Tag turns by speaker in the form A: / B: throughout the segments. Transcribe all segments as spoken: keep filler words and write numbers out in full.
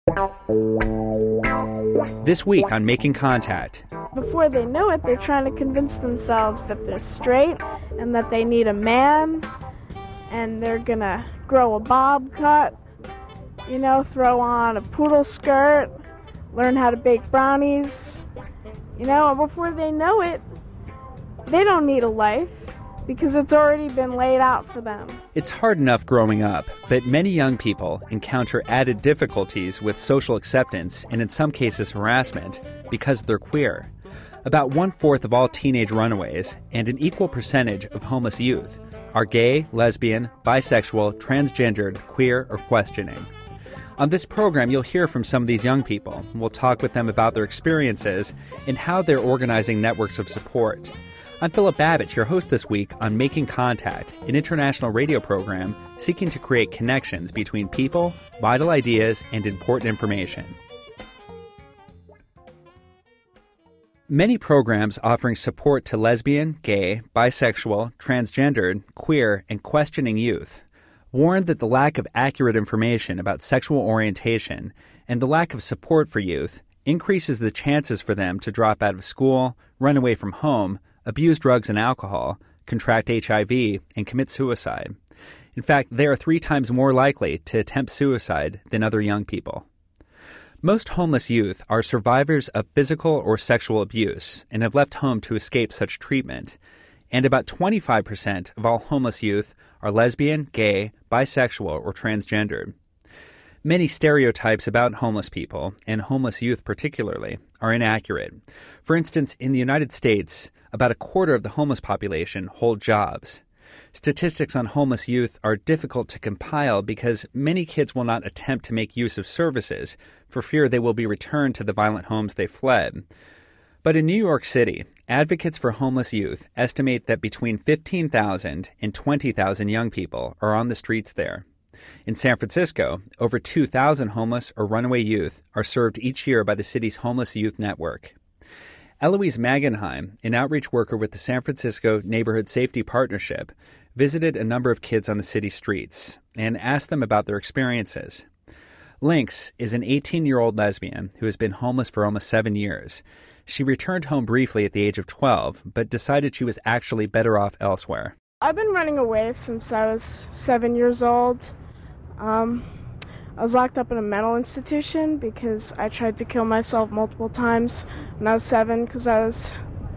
A: This week on Making Contact.
B: Before they know it, they're trying to convince themselves that they're straight and that they need a man, and they're gonna grow a bob cut, you know, throw on a poodle skirt, learn how to bake brownies, you know, and before they know it, they don't need a life because it's already been laid out for them.
A: It's hard enough growing up, but many young people encounter added difficulties with social acceptance and in some cases harassment because they're queer. About one-fourth of all teenage runaways and an equal percentage of homeless youth are gay, lesbian, bisexual, transgendered, queer, or questioning. On this program, you'll hear from some of these young people. We'll talk with them about their experiences and how they're organizing networks of support. I'm Philip Babich, your host this week on Making Contact, an international radio program seeking to create connections between people, vital ideas, and important information. Many programs offering support to lesbian, gay, bisexual, transgendered, queer, and questioning youth warn that the lack of accurate information about sexual orientation and the lack of support for youth increases the chances for them to drop out of school, run away from home, abuse drugs and alcohol, contract H I V, and commit suicide. In fact, they are three times more likely to attempt suicide than other young people. Most homeless youth are survivors of physical or sexual abuse and have left home to escape such treatment. And about twenty-five percent of all homeless youth are lesbian, gay, bisexual, or transgendered. Many stereotypes about homeless people, and homeless youth particularly, are inaccurate. For instance, in the United States, about a quarter of the homeless population hold jobs. Statistics on homeless youth are difficult to compile because many kids will not attempt to make use of services for fear they will be returned to the violent homes they fled. But in New York City, advocates for homeless youth estimate that between fifteen thousand and twenty thousand young people are on the streets there. In San Francisco, over two thousand homeless or runaway youth are served each year by the city's Homeless Youth Network. Eloise Magenheim, an outreach worker with the San Francisco Neighborhood Safety Partnership, visited a number of kids on the city streets and asked them about their experiences. Lynx is an eighteen-year-old lesbian who has been homeless for almost seven years. She returned home briefly at the age of twelve, but decided she was actually better off elsewhere.
B: I've been running away since I was seven years old. Um, I was locked up in a mental institution because I tried to kill myself multiple times when I was seven because I was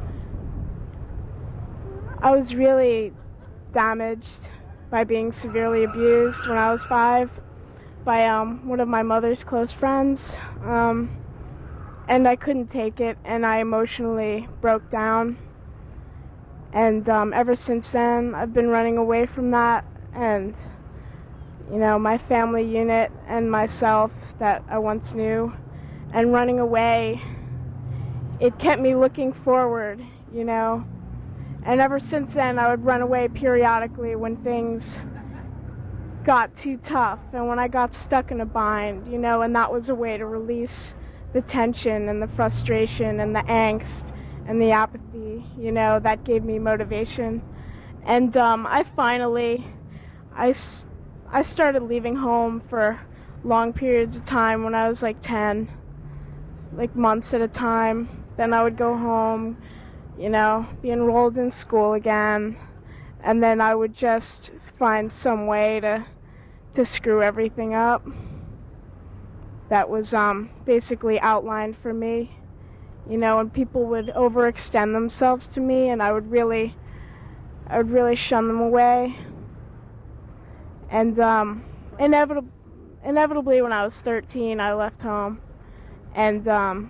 B: I was really damaged by being severely abused when I was five by um, one of my mother's close friends. Um, and I couldn't take it, and I emotionally broke down. And um, ever since then, I've been running away from that, and you know, my family unit and myself that I once knew, and running away, it kept me looking forward, you know. And ever since then, I would run away periodically when things got too tough and when I got stuck in a bind, you know, and that was a way to release the tension and the frustration and the angst and the apathy, you know, that gave me motivation. And um, I finally, I, I started leaving home for long periods of time when I was like ten, like months at a time. Then I would go home, you know, be enrolled in school again, and then I would just find some way to to screw everything up. That was um, basically outlined for me, you know, and people would overextend themselves to me, and I would really, I would really shun them away. And um, inevitably, inevitably, when I was thirteen, I left home, and um,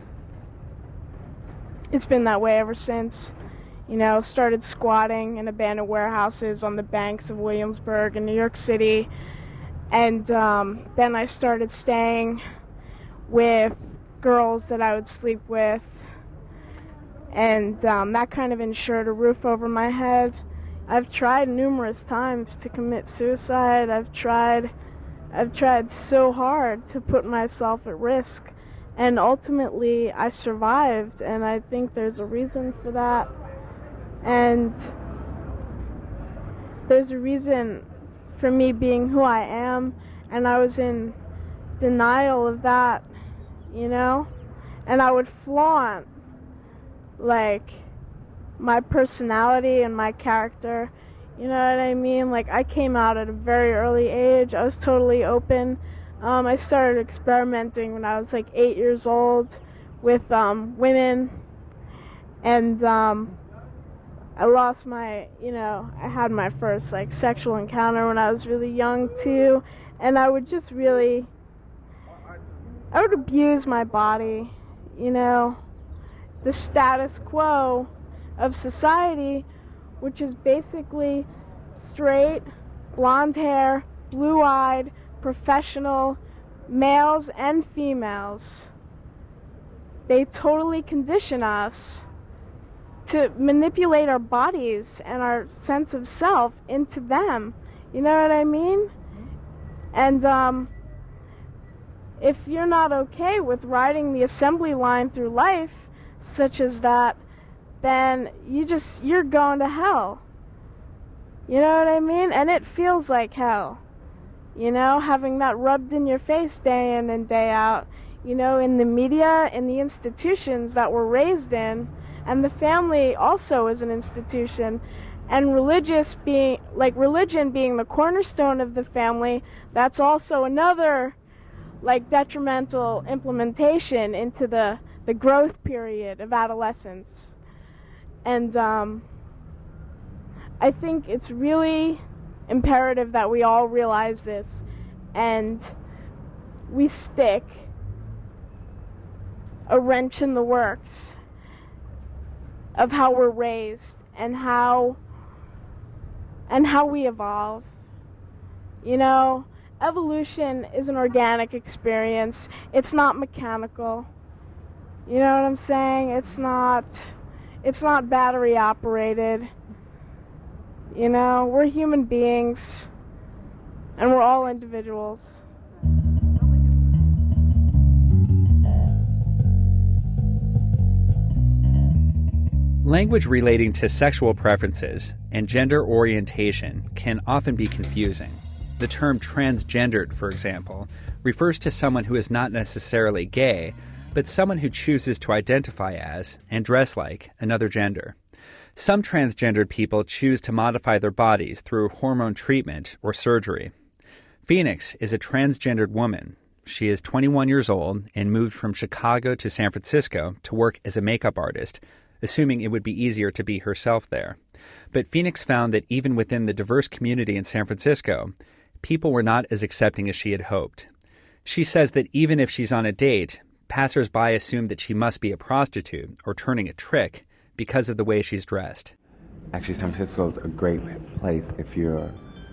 B: it's been that way ever since. You know, started squatting in abandoned warehouses on the banks of Williamsburg in New York City. And um, then I started staying with girls that I would sleep with. And um, that kind of ensured a roof over my head. I've tried numerous times to commit suicide. I've tried, I've tried so hard to put myself at risk. And ultimately, I survived. And I think there's a reason for that. And there's a reason for me being who I am, and I was in denial of that, you know? And I would flaunt, like, my personality and my character, you know what I mean? Like, I came out at a very early age. I was totally open. Um, I started experimenting when I was, like, eight years old with um, women, and um, I lost my, you know, I had my first, like, sexual encounter when I was really young, too, and I would just really, I would abuse my body, you know, the status quo of society, which is basically straight, blonde hair, blue-eyed, professional males and females. They totally condition us to manipulate our bodies and our sense of self into them. You know what I mean? And um, if you're not okay with riding the assembly line through life, such as that, then you just, you're going to hell. You know what I mean? And it feels like hell. You know, having that rubbed in your face day in and day out. You know, in the media, in the institutions that we're raised in, and the family also is an institution, and religious being, like religion being the cornerstone of the family, that's also another, like, detrimental implementation into the, the growth period of adolescence. And um, I think it's really imperative that we all realize this, and we stick a wrench in the works of how we're raised and how and how we evolve. You know, evolution is an organic experience. It's not mechanical. You know what I'm saying? It's not it's not battery operated. You know, we're human beings and we're all individuals.
A: Language relating to sexual preferences and gender orientation can often be confusing. The term transgendered, for example, refers to someone who is not necessarily gay, but someone who chooses to identify as and dress like another gender. Some transgendered people choose to modify their bodies through hormone treatment or surgery. Phoenix is a transgendered woman. She is twenty-one years old and moved from Chicago to San Francisco to work as a makeup artist, assuming it would be easier to be herself there. But Phoenix found that even within the diverse community in San Francisco, people were not as accepting as she had hoped. She says that even if she's on a date, passers-by assume that she must be a prostitute or turning a trick because of the way she's dressed.
C: Actually, San Francisco is a great place if you're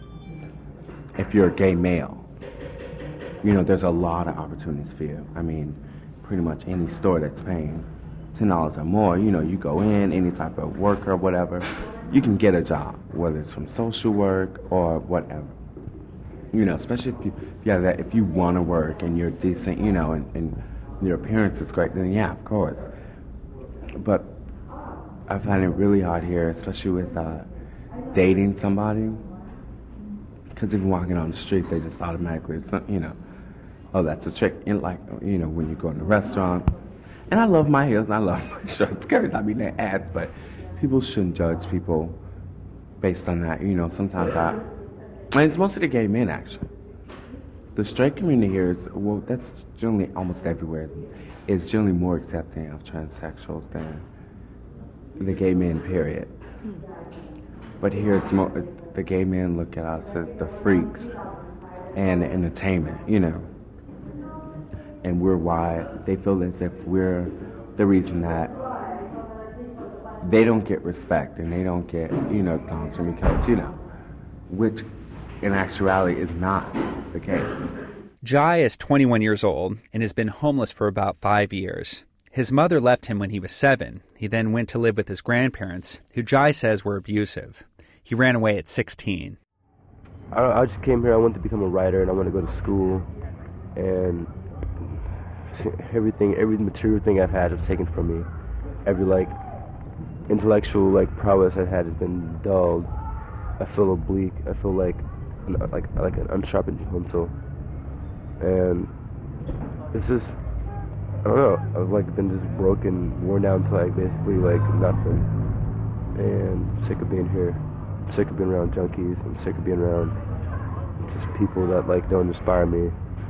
C: if you're a gay male. You know, there's a lot of opportunities for you. I mean, pretty much any store that's paying ten dollars or more, you know, you go in, any type of worker or whatever, you can get a job, whether it's from social work or whatever. You know, especially if you, yeah, that if you want to work and you're decent, you know, and, and your appearance is great, then yeah, of course. But I find it really hard here, especially with uh, dating somebody, because if you're walking on the street, they just automatically, you know, oh, that's a trick. And like, you know, when you go in a restaurant. And I love my heels and I love my short skirts. I mean, they're ads, but people shouldn't judge people based on that. You know, sometimes I, and it's mostly the gay men, actually. The straight community here is, well, that's generally almost everywhere. It's generally more accepting of transsexuals than the gay men, period. But here, it's more, the gay men look at us as the freaks and the entertainment, you know. And we're why they feel as if we're the reason that they don't get respect and they don't get, you know, acknowledgement because, you know, which in actuality is not the case.
A: Jai is twenty-one years old and has been homeless for about five years. His mother left him when he was seven. He then went to live with his grandparents, who Jai says were abusive. He ran away at sixteen.
D: I, I just came here. I wanted to become a writer and I wanted to go to school, and everything, every material thing I've had was taken from me. Every like intellectual like prowess I've had has been dulled. I feel oblique. I feel like an, like like an unsharpened pencil. And it's just, I don't know, I've like been just broken, worn down to like basically like nothing. And I'm sick of being here. I'm sick of being around junkies. I'm sick of being around just people that like don't inspire me.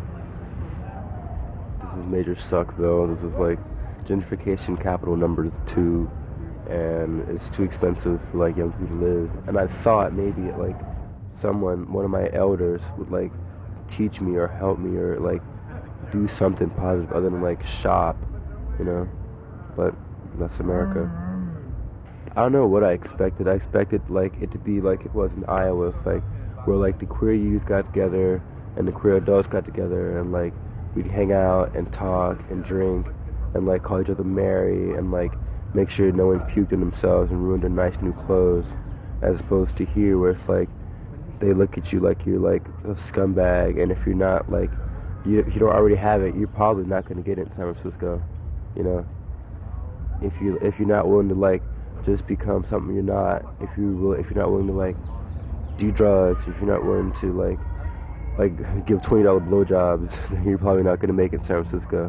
D: This is major Suckville. This is like gentrification capital number two, and it's too expensive for like young people to live. And I thought maybe like someone, one of my elders, would like teach me or help me or like do something positive other than like shop, you know. But that's America. I don't know what I expected. I expected like it to be like it was in Iowa. It's like where like the queer youth got together and the queer adults got together and like we'd hang out and talk and drink and like call each other Mary and like make sure no one puked on themselves and ruined their nice new clothes, as opposed to here where it's like they look at you like you're like a scumbag, and if you're not like you, if you don't already have it, you're probably not going to get it in San Francisco, you know. If you if you're not willing to like just become something you're not, if you will, if you're not willing to like do drugs, if you're not willing to like like give twenty dollar blowjobs, then you're probably not going to make it in San Francisco.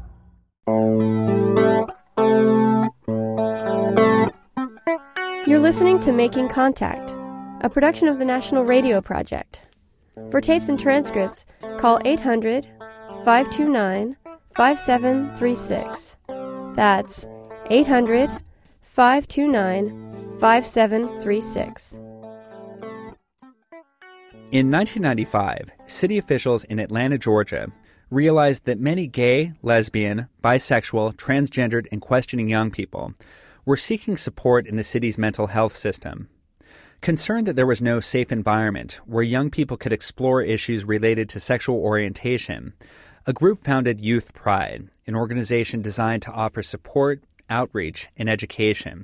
E: You're listening to Making Contact, a production of the National Radio Project. For tapes and transcripts, call eight hundred, five two nine, five seven three six. That's eight hundred, five two nine, five seven three six.
A: In nineteen ninety-five, city officials in Atlanta, Georgia, realized that many gay, lesbian, bisexual, transgendered, and questioning young people were seeking support in the city's mental health system. Concerned that there was no safe environment where young people could explore issues related to sexual orientation, a group founded Youth Pride, an organization designed to offer support, outreach, and education.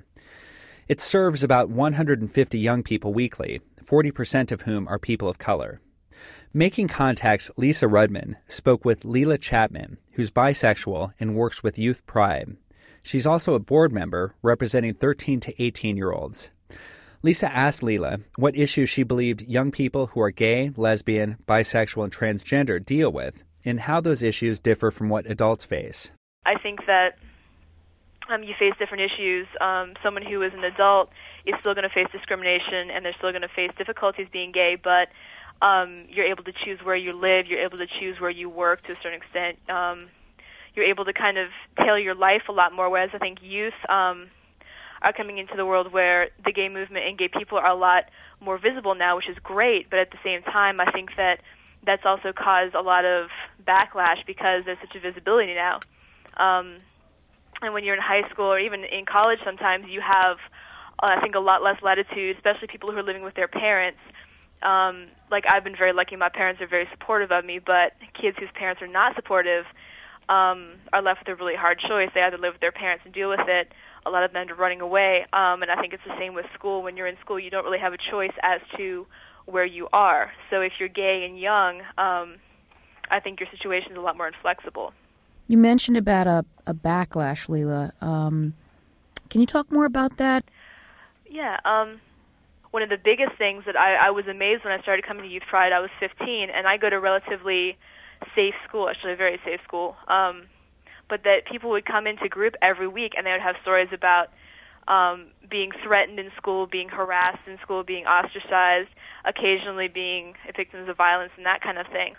A: It serves about one hundred fifty young people weekly, forty percent of whom are people of color. Making Contact's Lisa Rudman spoke with Leela Chapman, who's bisexual and works with Youth Pride. She's also a board member representing thirteen to eighteen-year-olds. Lisa asked Leela what issues she believed young people who are gay, lesbian, bisexual, and transgender deal with, and how those issues differ from what adults face.
F: I think that um, you face different issues. Um, someone who is an adult is still going to face discrimination, and they're still going to face difficulties being gay, but um, you're able to choose where you live, you're able to choose where you work to a certain extent. Um, you're able to kind of tailor your life a lot more, whereas I think youth um, are coming into the world where the gay movement and gay people are a lot more visible now, which is great, but at the same time, I think that that's also caused a lot of backlash because there's such a visibility now. Um, and when you're in high school or even in college sometimes, you have, uh, I think, a lot less latitude, especially people who are living with their parents. Um, like, I've been very lucky. My parents are very supportive of me, but kids whose parents are not supportive um, are left with a really hard choice. They either live with their parents and deal with it. A lot of them are running away. Um, and I think it's the same with school. When you're in school, you don't really have a choice as to where you are. So if you're gay and young, um, I think your situation is a lot more inflexible.
G: You mentioned about a, a backlash, Leela. Um, can you talk more about that?
F: Yeah. Um, one of the biggest things that I, I was amazed when I started coming to Youth Pride, I was fifteen, and I go to a relatively safe school, actually a very safe school, um, but that people would come into group every week and they would have stories about um, being threatened in school, being harassed in school, being ostracized, occasionally being victims of violence and that kind of thing.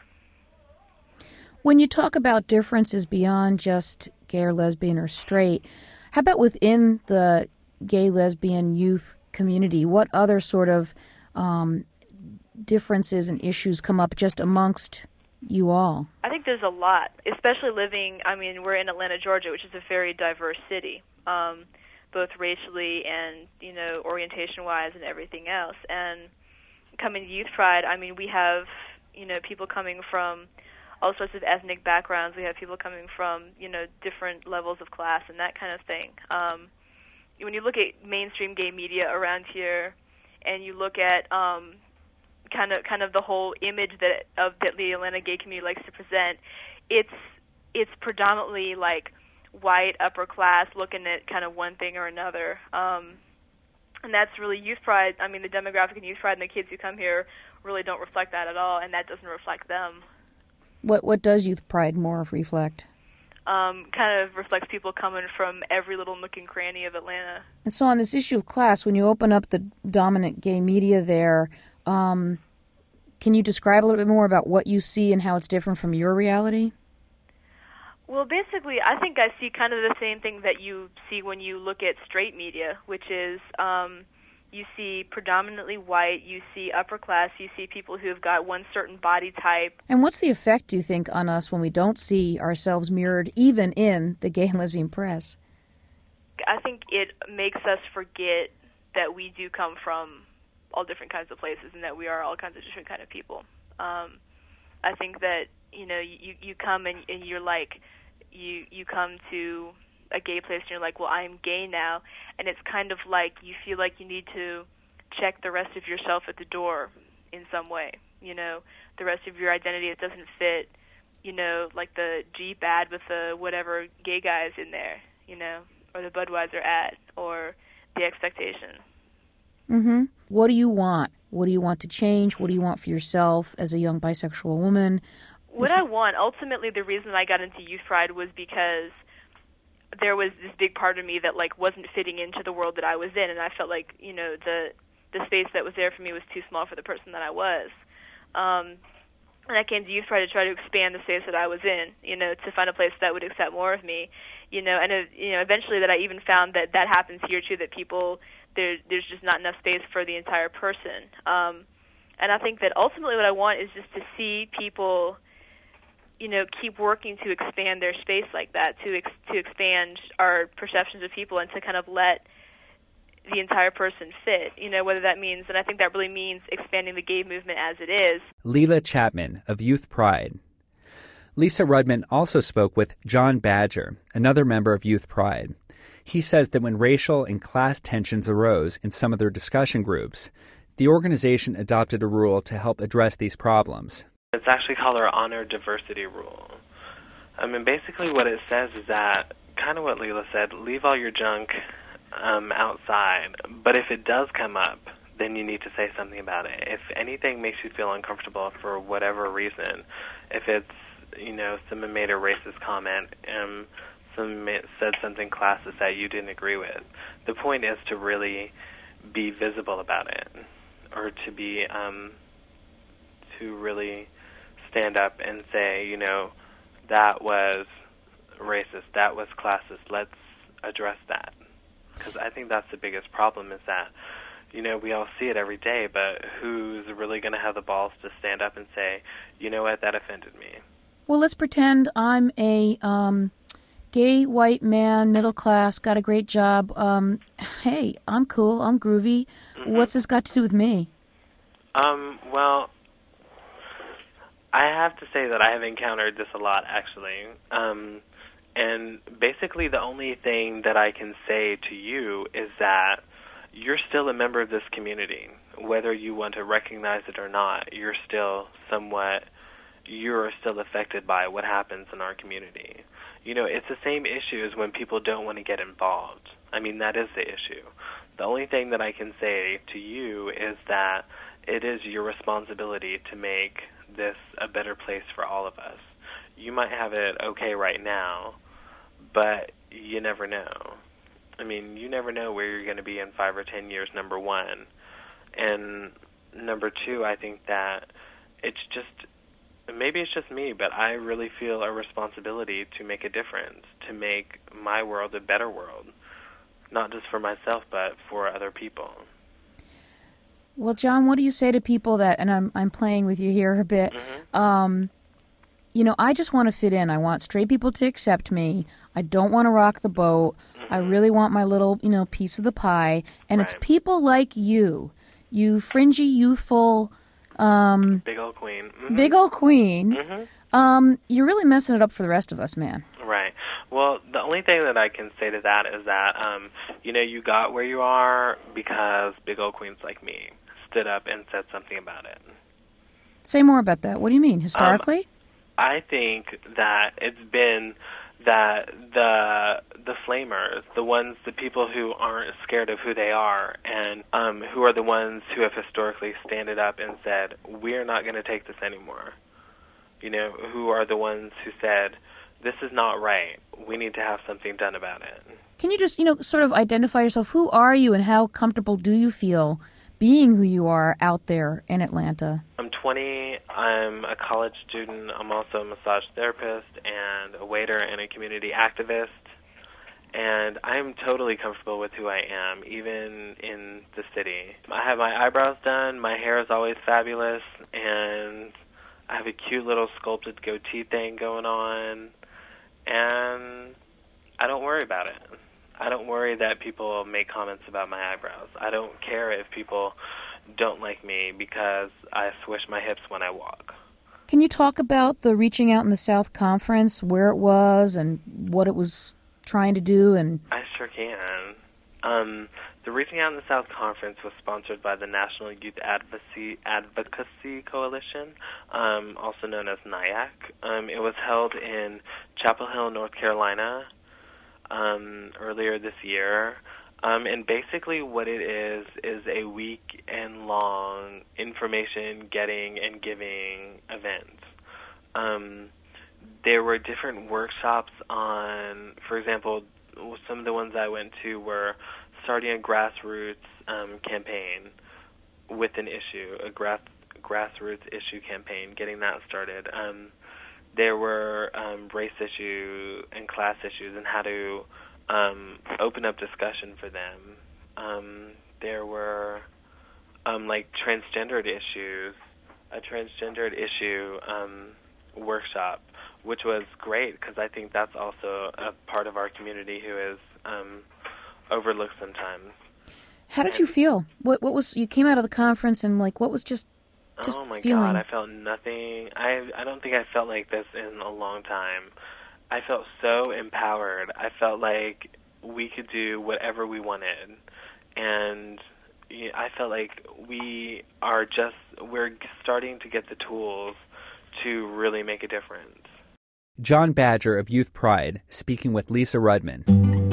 G: When you talk about differences beyond just gay or lesbian or straight, how about within the gay, lesbian youth community? What other sort of um, differences and issues come up just amongst you all?
F: I think there's a lot, especially living, I mean, we're in Atlanta, Georgia, which is a very diverse city, um, both racially and, you know, orientation-wise and everything else. And coming to Youth Pride, I mean, we have, you know, people coming from all sorts of ethnic backgrounds. We have people coming from, you know, different levels of class and that kind of thing. Um, when you look at mainstream gay media around here and you look at um, kind of kind of the whole image that of that the Atlanta gay community likes to present, it's it's predominantly like white, upper class, looking at kind of one thing or another. Um, and that's really Youth Pride. I mean, the demographic in Youth Pride and the kids who come here really don't reflect that at all, and that doesn't reflect them.
G: What what does Youth Pride more reflect?
F: Um, kind of reflects people coming from every little nook and cranny of Atlanta.
G: And so on this issue of class, when you open up the dominant gay media there, um, can you describe a little bit more about what you see and how it's different from your reality?
F: Well, basically, I think I see kind of the same thing that you see when you look at straight media, which is um, you see predominantly white, you see upper class, you see people who have got one certain body type.
G: And what's the effect, do you think, on us when we don't see ourselves mirrored even in the gay and lesbian press?
F: I think it makes us forget that we do come from all different kinds of places and that we are all kinds of different kind of people. Um, I think that, you know, you, you come and, and you're like, you, you come to a gay place and you're like, well, I'm gay now, and it's kind of like you feel like you need to check the rest of yourself at the door in some way, you know, the rest of your identity. It doesn't fit, you know, like the Jeep ad with the whatever gay guys in there, you know, or the Budweiser ad or the expectation.
G: Mm-hmm. What do you want? What do you want to change? What do you want for yourself as a young bisexual woman?
F: What
G: This
F: I
G: is-
F: want, ultimately, the reason I got into Youth Pride was because there was this big part of me that like wasn't fitting into the world that I was in, and I felt like, you know, the the space that was there for me was too small for the person that I was. Um, and I came to Youth Pride to try to expand the space that I was in, you know, to find a place that would accept more of me, you know, and uh, you know, eventually that I even found that that happens here too, that people there there's just not enough space for the entire person. Um, and I think that ultimately what I want is just to see people, you know, keep working to expand their space like that, to ex- to expand our perceptions of people and to kind of let the entire person fit, you know, whether that means, and I think that really means expanding the gay movement as it is.
A: Leela Chapman of Youth Pride. Lisa Rudman also spoke with John Badger, another member of Youth Pride. He says that when racial and class tensions arose in some of their discussion groups, the organization adopted a rule to help address these problems.
H: It's actually called our Honor Diversity Rule. I mean, basically what it says is that, kind of what Leela said, leave all your junk um, outside, but if it does come up, then you need to say something about it. If anything makes you feel uncomfortable for whatever reason, if it's, you know, someone made a racist comment, um, someone said something classist that you didn't agree with, the point is to really be visible about it, or to be, um, to really stand up and say, you know, that was racist, that was classist, let's address that. Because I think that's the biggest problem is that, you know, we all see it every day, but who's really going to have the balls to stand up and say, you know what, that offended me?
G: Well, let's pretend I'm a um, gay white man, middle class, got a great job. Um, hey, I'm cool, I'm groovy. Mm-hmm. What's this got to do with me?
H: Um, well, I have to say that I have encountered this a lot, actually. Um, and basically the only thing that I can say to you is that you're still a member of this community. Whether you want to recognize it or not, you're still somewhat, you're still affected by what happens in our community. You know, it's the same issue as when people don't want to get involved. I mean, that is the issue. The only thing that I can say to you is that it is your responsibility to make this a better place for all of us. You might have it okay right now, but you never know. I mean, you never know where you're going to be in five or ten years, number one. And number two, I think that it's just, maybe it's just me, but I really feel a responsibility to make a difference, to make my world a better world, not just for myself, but for other people.
G: Well, John, what do you say to people that, and I'm I'm playing with you here a bit, mm-hmm. um, you know, I just want to fit in. I want straight people to accept me. I don't want to rock the boat. Mm-hmm. I really want my little, you know, piece of the pie. And right. It's people like you, you fringy, youthful... Um,
H: big old queen. Mm-hmm.
G: Big old queen.
H: Mm-hmm.
G: Um, you're really messing it up for the rest of us, man.
H: Right. Well, the only thing that I can say to that is that, um, you know, you got where you are because big old queens like me stood up and said something about it.
G: Say more about that. What do you mean, historically?
H: Um, I think that it's been that the the flamers, the ones, the people who aren't scared of who they are, and um, who are the ones who have historically standed up and said, we're not going to take this anymore. you know, who are the ones who said, this is not right. We need to have something done about it.
G: Can you just, you know, sort of identify yourself? Who are you and how comfortable do you feel being who you are out there in Atlanta?
H: I'm twenty. I'm a college student. I'm also a massage therapist and a waiter and a community activist. And I'm totally comfortable with who I am, even in the city. I have my eyebrows done. My hair is always fabulous. And I have a cute little sculpted goatee thing going on. And I don't worry about it. I don't worry that people make comments about my eyebrows. I don't care if people don't like me because I swish my hips when I walk.
G: Can you talk about the Reaching Out in the South conference, where it was and what it was trying to do? And
H: I sure can. Um, the Reaching Out in the South conference was sponsored by the National Youth Advocacy, Advocacy Coalition, um, also known as NIAC. Um, it was held in Chapel Hill, North Carolina, um, earlier this year. Um, and basically what it is is a week-and-long information-getting and giving event. Um, there were different workshops on, for example, some of the ones I went to were starting a grassroots um, campaign with an issue, a grass, grassroots issue campaign, getting that started. Um, there were um, race issue and class issues and how to um, open up discussion for them. Um, there were um, like transgendered issues, a transgendered issue um, workshop, which was great because I think that's also a part of our community who is um, overlooked sometimes.
G: How did you feel? What what was you came out of the conference and like what was just just
H: oh my
G: feeling?
H: God, I felt nothing. I I don't think I felt like this in a long time. I felt so empowered. I felt like we could do whatever we wanted, and I felt like we are just we're starting to get the tools to really make a difference.
A: John Badger of Youth Pride speaking with Lisa Rudman.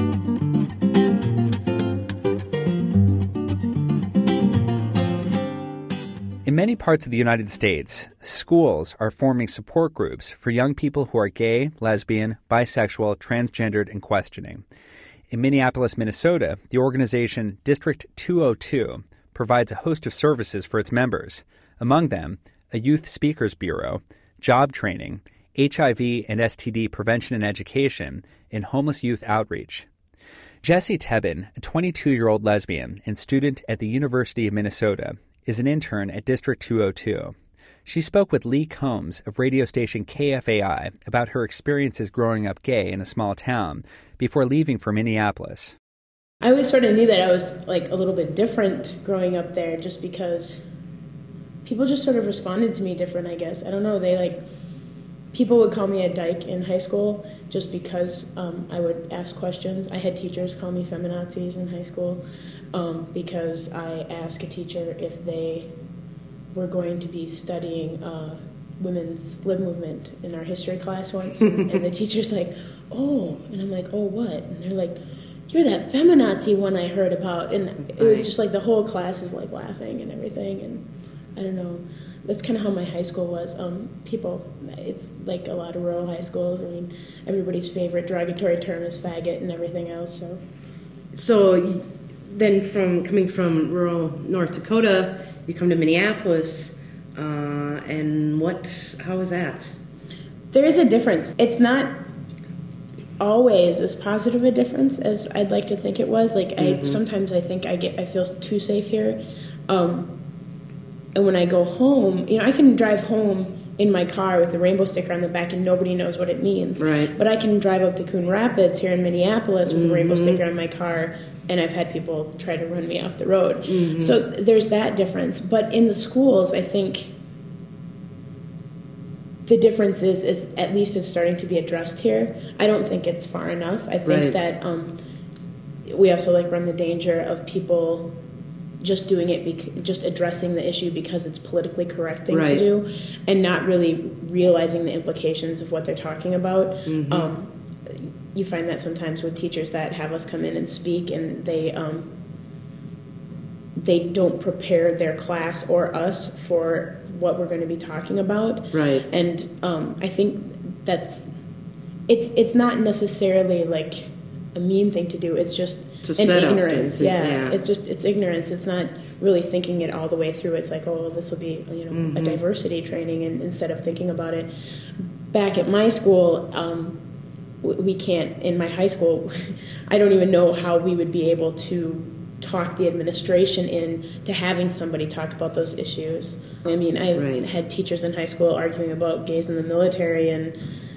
A: In many parts of the United States, schools are forming support groups for young people who are gay, lesbian, bisexual, transgendered, and questioning. In Minneapolis, Minnesota, the organization District two oh two provides a host of services for its members, among them a youth speakers bureau, job training, H I V and S T D prevention and education, and homeless youth outreach. Jessie Tebben, a twenty-two-year-old lesbian and student at the University of Minnesota, is an intern at District two oh two. She spoke with Lee Combs of radio station K F A I about her experiences growing up gay in a small town before leaving for Minneapolis.
I: I always sort of knew that I was like a little bit different growing up there just because people just sort of responded to me different, I guess. I don't know, they like, people would call me a dyke in high school just because um, I would ask questions. I had teachers call me feminazis in high school um, because I asked a teacher if they were going to be studying uh, women's lib movement in our history class once. And, and the teacher's like, oh, and I'm like, oh, what? And they're like, you're that feminazi one I heard about. And it was just like the whole class is like laughing and everything. And I don't know. That's kind of how my high school was. Um, people, it's like a lot of rural high schools. I mean, everybody's favorite derogatory term is faggot and everything else. So,
J: so then, from coming from rural North Dakota, you come to Minneapolis, uh, and what? How was that?
I: There is a difference. It's not always as positive a difference as I'd like to think it was. Like mm-hmm. I sometimes I think I get I feel too safe here. Um, And when I go home, you know, I can drive home in my car with the rainbow sticker on the back and nobody knows what it means.
J: Right.
I: But I can drive up to Coon Rapids here in Minneapolis with mm-hmm. a rainbow sticker on my car, and I've had people try to run me off the road. Mm-hmm. So there's that difference. But in the schools, I think the difference is, is at least it's starting to be addressed here. I don't think it's far enough. I think
J: right.
I: that um, we also like run the danger of people just doing it, bec- just addressing the issue because it's politically correct thing
J: right.
I: to do, and not really realizing the implications of what they're talking about. Mm-hmm. Um, you find that sometimes with teachers that have us come in and speak, and they um, they don't prepare their class or us for what we're going to be talking about.
J: Right.
I: And um, I think that's it's it's not necessarily like a mean thing to do. It's just
J: it's a
I: an
J: setup,
I: ignorance. Yeah.
J: yeah.
I: It's just it's ignorance. It's not really thinking it all the way through. It's like, oh, well, this will be, you know, mm-hmm. a diversity training, and instead of thinking about it. Back at my school, um, we can't, in my high school, I don't even know how we would be able to talk the administration into having somebody talk about those issues. I mean, I right. had teachers in high school arguing about gays in the military, and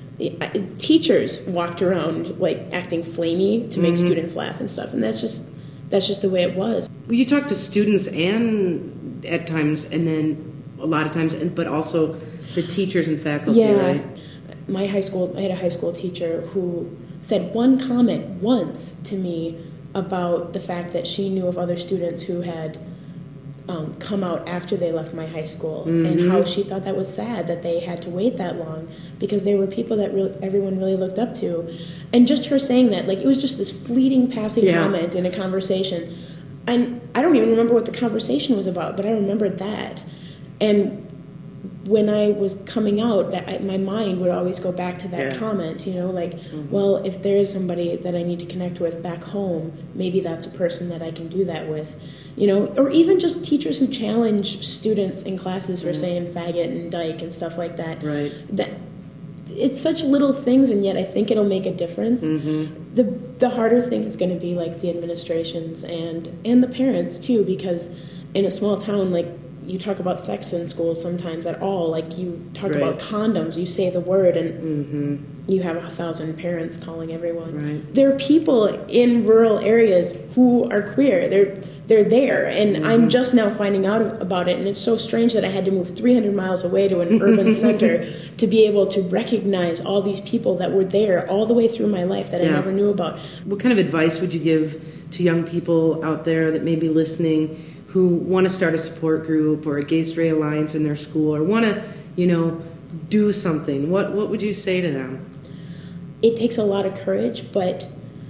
I: teachers walked around like acting flamey to make mm-hmm. students laugh and stuff, and that's just that's just the way it was.
J: Well, you talk to students and at times, and then a lot of times, and but also the teachers and faculty,
I: yeah.
J: right?
I: My high school, I had a high school teacher who said one comment once to me about the fact that she knew of other students who had um, come out after they left my high school, mm-hmm. and how she thought that was sad that they had to wait that long because they were people that re- everyone really looked up to. And just her saying that, like, it was just this fleeting passing yeah. comment in a conversation. And I don't even remember what the conversation was about, but I remembered that. And when I was coming out, that I, my mind would always go back to that yeah. comment, you know, like, mm-hmm. well, if there is somebody that I need to connect with back home, maybe that's a person that I can do that with, you know, or even just teachers who challenge students in classes for mm-hmm. saying faggot and dyke and stuff like that.
J: Right.
I: That it's such little things, and yet I think it'll make a difference.
J: Mm-hmm.
I: The the harder thing is going to be like the administrations and and the parents too, because in a small town, like, you talk about sex in schools sometimes at all. Like, you talk
J: right.
I: about condoms, you say the word, and
J: mm-hmm.
I: you have a thousand parents calling everyone.
J: Right.
I: There are people in rural areas who are queer. They're they're there, and mm-hmm. I'm just now finding out about it. And it's so strange that I had to move three hundred miles away to an urban center to be able to recognize all these people that were there all the way through my life that yeah. I never knew about.
J: What kind of advice would you give to young people out there that may be listening, who want to start a support group or a Gay Straight Alliance in their school, or want to, you know, do something? What what would you say to them?
I: It takes a lot of courage, but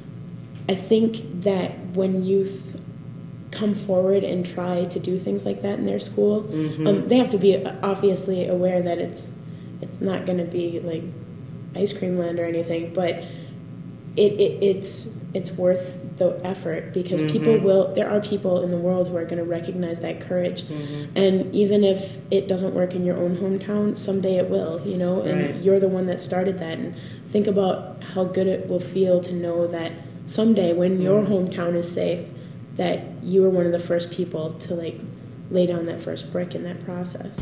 I: I think that when youth come forward and try to do things like that in their school, mm-hmm. um, they have to be obviously aware that it's it's not going to be like ice cream land or anything, but it, it it's it's worth the effort, because mm-hmm. people will there are people in the world who are going to recognize that courage,
J: mm-hmm.
I: and even if it doesn't work in your own hometown, someday it will, you know, and
J: right.
I: you're the one that started that. And think about how good it will feel to know that someday when your hometown is safe, that you were one of the first people to like lay down that first brick in that process.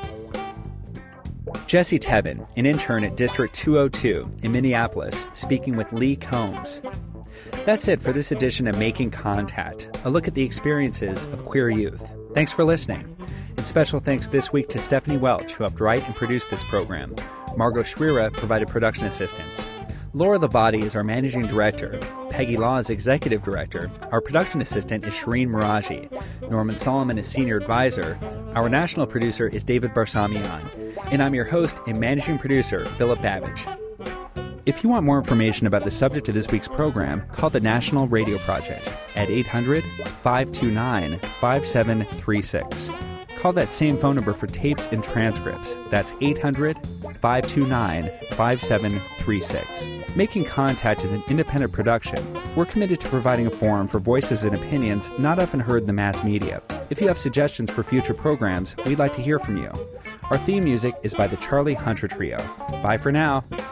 A: Jessie Tebben, an intern at District two oh two in Minneapolis, speaking with Lee Combs. That's it for this edition of Making Contact, a look at the experiences of queer youth. Thanks for listening. And special thanks this week to Stephanie Welch, who helped write and produce this program. Margot Schwira provided production assistance. Laura Labate is our managing director. Peggy Law is executive director. Our production assistant is Shireen Meraji. Norman Solomon is senior advisor. Our national producer is David Barsamian. And I'm your host and managing producer, Philip Babbage. If you want more information about the subject of this week's program, call the National Radio Project at eight hundred, five two nine, five seven three six. Call that same phone number for tapes and transcripts. That's eight hundred, five two nine, five seven three six. Making Contact is an independent production. We're committed to providing a forum for voices and opinions not often heard in the mass media. If you have suggestions for future programs, we'd like to hear from you. Our theme music is by the Charlie Hunter Trio. Bye for now.